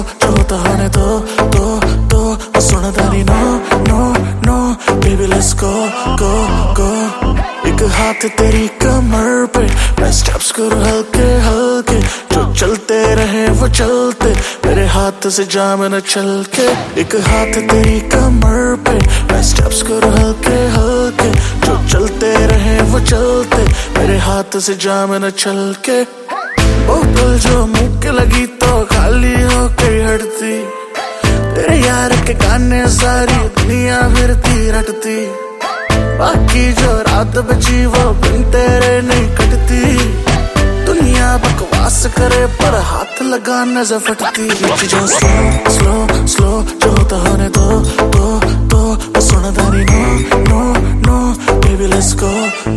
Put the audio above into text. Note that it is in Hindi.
जो होता होने दो सुन दानी no no no baby let's go go go. एक हाथ तेरी कमर पे मैं स्टेप्स करूं हल्के हल्के, जो चलते रहे वो चलते मेरे हाथ से जाम न चल के। एक हाथ तेरी कमर पे मैं स्टेप्स करूं हल्के हल्के, जो चलते रहे वो चलते मेरे हाथ से जाम न चल के। बोतल जो मुंह के लगी तो खाली हो गई हटती, तेरे यार के गाने सारी दुनिया फिरती रटती, बाकी जो रात बची वो बिन तेरे नहीं कटती। दुनिया बकवास करे पर हाथ लगा नजर फटती। जो स्लो स्लो स्लो जो होता होने दो सुन दानी no no no baby let's go